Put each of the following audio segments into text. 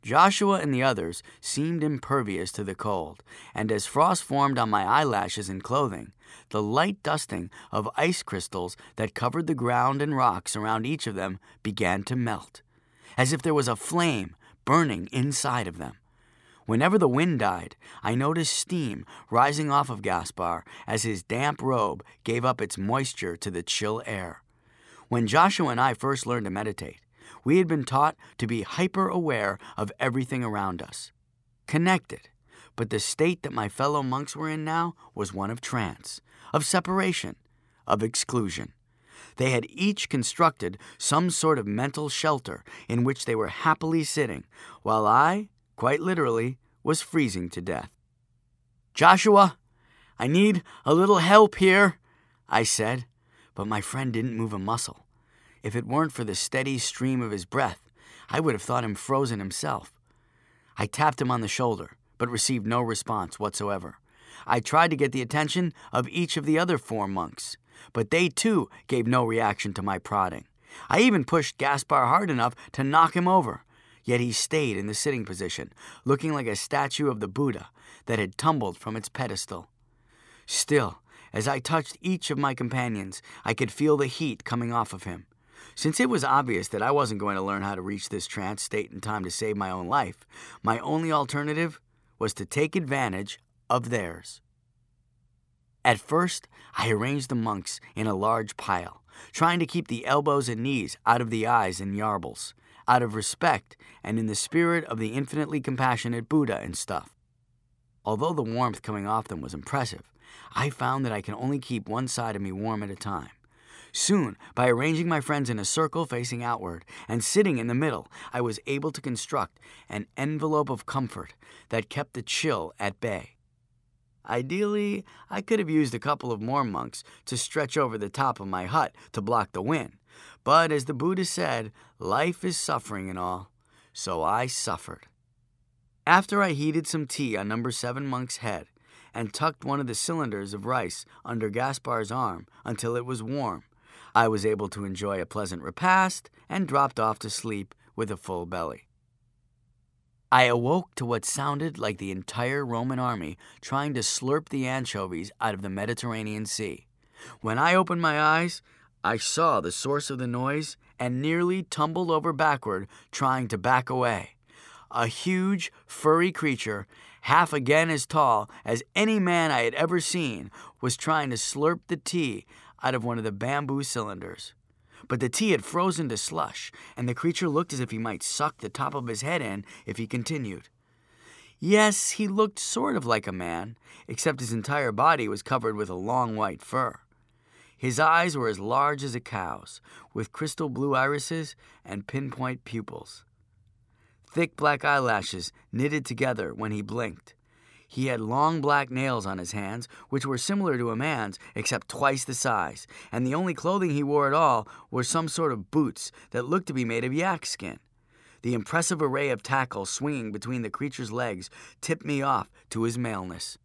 Joshua and the others seemed impervious to the cold, and as frost formed on my eyelashes and clothing, the light dusting of ice crystals that covered the ground and rocks around each of them began to melt, as if there was a flame burning inside of them. Whenever the wind died, I noticed steam rising off of Gaspar as his damp robe gave up its moisture to the chill air. When Joshua and I first learned to meditate, we had been taught to be hyper-aware of everything around us, connected, but the state that my fellow monks were in now was one of trance, of separation, of exclusion. They had each constructed some sort of mental shelter in which they were happily sitting, while I, quite literally, was freezing to death. "Joshua, I need a little help here," I said, but my friend didn't move a muscle. If it weren't for the steady stream of his breath, I would have thought him frozen himself. I tapped him on the shoulder, but received no response whatsoever. I tried to get the attention of each of the other 4 monks, but they too gave no reaction to my prodding. I even pushed Gaspar hard enough to knock him over, yet he stayed in the sitting position, looking like a statue of the Buddha that had tumbled from its pedestal. Still, as I touched each of my companions, I could feel the heat coming off of him. Since it was obvious that I wasn't going to learn how to reach this trance state in time to save my own life, my only alternative was to take advantage of theirs. At first, I arranged the monks in a large pile, trying to keep the elbows and knees out of the eyes and yarbles, out of respect and in the spirit of the infinitely compassionate Buddha and stuff. Although the warmth coming off them was impressive, I found that I can only keep one side of me warm at a time. Soon, by arranging my friends in a circle facing outward and sitting in the middle, I was able to construct an envelope of comfort that kept the chill at bay. Ideally, I could have used a couple of more monks to stretch over the top of my hut to block the wind, but as the Buddha said, life is suffering and all, so I suffered. After I heated some tea on number 7 monk's head and tucked one of the cylinders of rice under Gaspar's arm until it was warm, I was able to enjoy a pleasant repast and dropped off to sleep with a full belly. I awoke to what sounded like the entire Roman army trying to slurp the anchovies out of the Mediterranean Sea. When I opened my eyes, I saw the source of the noise and nearly tumbled over backward trying to back away. A huge, furry creature, half again as tall as any man I had ever seen, was trying to slurp the tea out of one of the bamboo cylinders. But the tea had frozen to slush, and the creature looked as if he might suck the top of his head in if he continued. Yes, he looked sort of like a man, except his entire body was covered with a long white fur. His eyes were as large as a cow's, with crystal blue irises and pinpoint pupils. Thick black eyelashes knitted together when he blinked. He had long black nails on his hands, which were similar to a man's, except twice the size, and the only clothing he wore at all were some sort of boots that looked to be made of yak skin. The impressive array of tackles swinging between the creature's legs tipped me off to his maleness.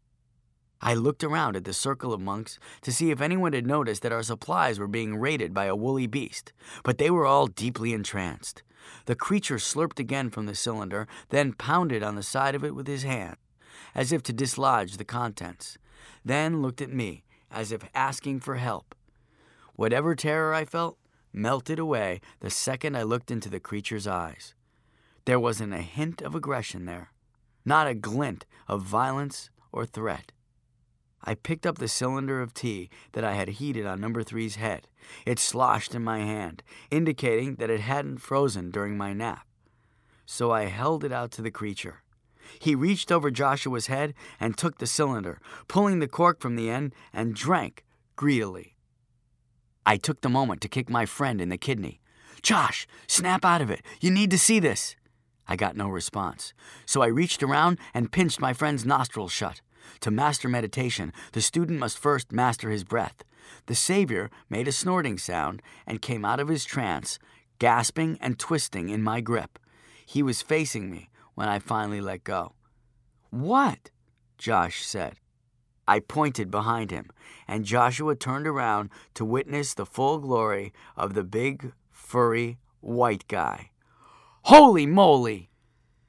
I looked around at the circle of monks to see if anyone had noticed that our supplies were being raided by a woolly beast, but they were all deeply entranced. The creature slurped again from the cylinder, then pounded on the side of it with his hand, as if to dislodge the contents, then looked at me, as if asking for help. Whatever terror I felt melted away the second I looked into the creature's eyes. There wasn't a hint of aggression there, not a glint of violence or threat. I picked up the cylinder of tea that I had heated on number 3's head. It sloshed in my hand, indicating that it hadn't frozen during my nap. So I held it out to the creature. He reached over Joshua's head and took the cylinder, pulling the cork from the end, and drank greedily. I took the moment to kick my friend in the kidney. "Josh, snap out of it. You need to see this." I got no response, so I reached around and pinched my friend's nostrils shut. To master meditation, the student must first master his breath. The savior made a snorting sound and came out of his trance, gasping and twisting in my grip. He was facing me when I finally let go. "What?" Josh said. I pointed behind him, and Joshua turned around to witness the full glory of the big, furry, white guy. "Holy moly!"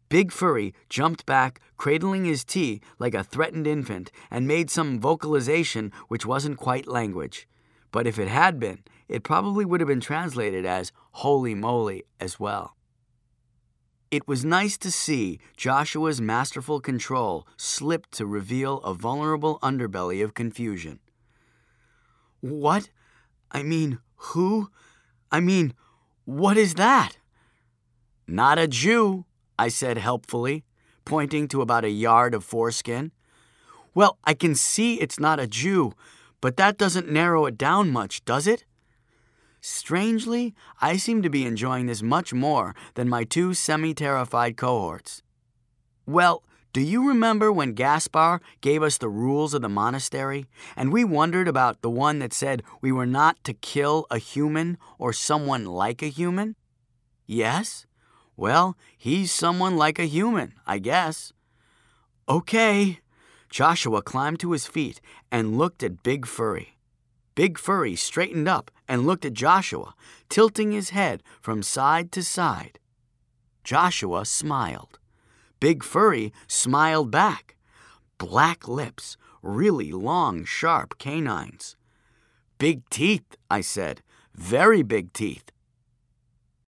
Big Furry jumped back, cradling his tea like a threatened infant, and made some vocalization which wasn't quite language. But if it had been, it probably would have been translated as "holy moly" as well. It was nice to see Joshua's masterful control slip to reveal a vulnerable underbelly of confusion. What? Who? What is that? Not a Jew, I said helpfully, pointing to about a yard of foreskin. Well, I can see it's not a Jew, but that doesn't narrow it down much, does it? Strangely, I seem to be enjoying this much more than my two semi-terrified cohorts. Well, do you remember when Gaspar gave us the rules of the monastery, and we wondered about the one that said we were not to kill a human or someone like a human? Yes? Well, he's someone like a human, I guess. Okay. Joshua climbed to his feet and looked at Big Furry. Big Furry straightened up and looked at Joshua, tilting his head from side to side. Joshua smiled. Big Furry smiled back. Black lips, really long, sharp canines. Big teeth, I said. Very big teeth.